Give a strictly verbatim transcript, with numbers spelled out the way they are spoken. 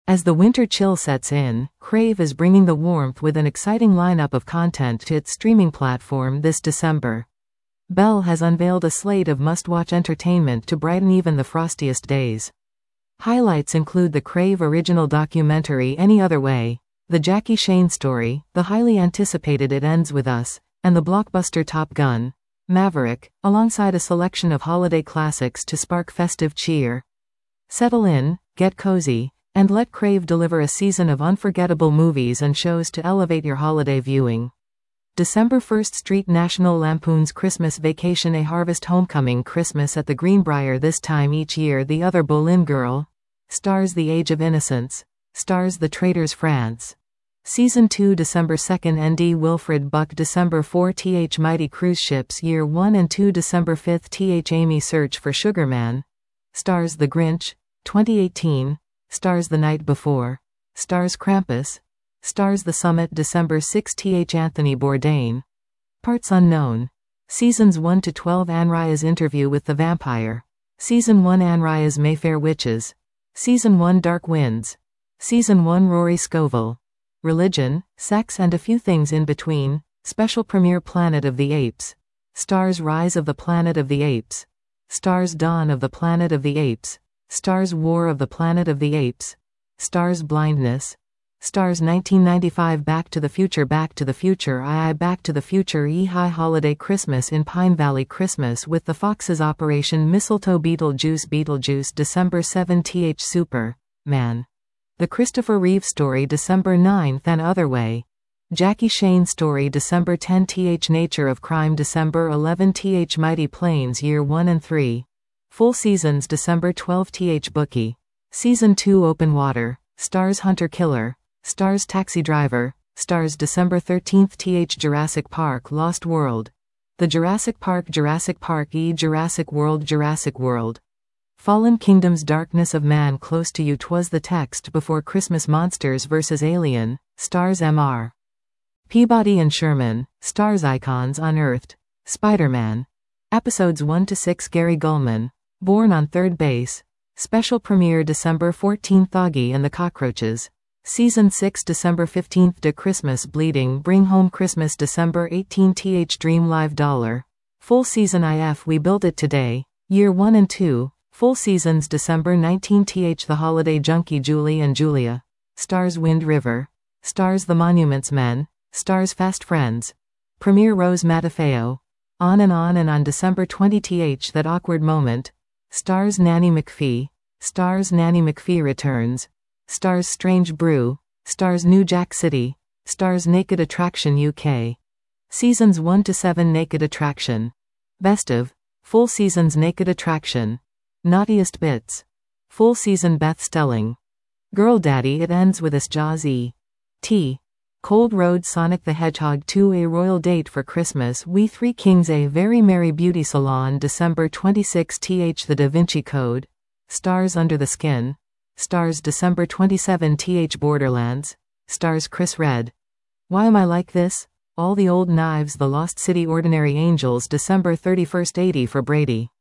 As the winter chill sets in, Crave is bringing the warmth with an exciting lineup of content to its streaming platform this December. Bell has unveiled a slate of must-watch entertainment to brighten even the frostiest days. Highlights include the Crave original documentary Any Other Way, the Jackie Shane story, the highly anticipated It Ends With Us, and the blockbuster Top Gun: Maverick, alongside a selection of holiday classics to spark festive cheer. Settle in, get cozy, and let Crave deliver a season of unforgettable movies and shows to elevate your holiday viewing. December first Street National Lampoon's Christmas Vacation, A Harvest Homecoming, Christmas at the Greenbrier this time each year. The Other Boleyn Girl stars The Age of Innocence, stars The Traitors France. Season two December second N D Wilfred Buck December fourth Th Mighty Cruise Ships Year one and two December fifth Th Amy Search for Sugar Man, stars The Grinch, twenty eighteen, stars The Night Before, stars Krampus, stars The Summit December sixth Th Anthony Bourdain. Parts unknown. Seasons one to twelve Anne Rice's Interview with the Vampire. Season one Anne Rice's Mayfair Witches. Season one Dark Winds. Season one Rory Scovel. Religion, Sex and a Few Things in Between. Special premiere Planet of the Apes. Stars Rise of the Planet of the Apes. Stars Dawn of the Planet of the Apes. Stars War of the Planet of the Apes. Stars Blindness. Stars nineteen ninety-five Back to the Future Back to the Future I I Back to the Future E High Holiday Christmas in Pine Valley Christmas with the Foxes Operation Mistletoe Beetlejuice Beetlejuice December seventh Th Super Man. The Christopher Reeve Story December ninth An Other Way. Jackie Shane Story December tenth Th Nature of Crime December eleventh Th Mighty Planes Year one and three. Full seasons December twelfth Th Bookie. Season two Open Water. Stars Hunter Killer. Stars Taxi Driver. Stars December thirteenth Th Jurassic Park Lost World. The Jurassic Park Jurassic Park E Jurassic World Jurassic World. Fallen Kingdoms Darkness of Man Close to You 'Twas the Text Before Christmas Monsters versus. Alien. Stars M R Peabody and Sherman. Stars Icons Unearthed. Spider-Man. Episodes one to six Gary Gulman. Born on Third Base. Special premiere December fourteenth Augie and the Cockroaches. Season six December fifteenth De Christmas Bleeding Bring Home Christmas December eighteenth Th Dream Live Dollar. Full season If We Built It Today. Year one and two. Full seasons December nineteenth Th The Holiday Junkie Julie and Julia. Stars Wind River. Stars The Monuments Men. Stars Fast Friends. Premiere Rose Matafeo. On and On and On December twentieth Th That Awkward Moment. Stars Nanny McPhee. Stars Nanny McPhee Returns. Stars Strange Brew. Stars New Jack City. Stars Naked Attraction U K. Seasons one to seven Naked Attraction. Best of. Full seasons Naked Attraction. Naughtiest Bits. Full season Beth Stelling. Girl Daddy It Ends With Us Jaws E. T. Cold Road Sonic the Hedgehog two A Royal Date for Christmas We Three Kings A Very Merry Beauty Salon December twenty-sixth Th The Da Vinci Code. Stars Under the Skin. Stars December twenty-seventh Th Borderlands. Stars Chris Redd. Why Am I Like This? All the Old Knives The Lost City Ordinary Angels December thirty-first eighty for Brady.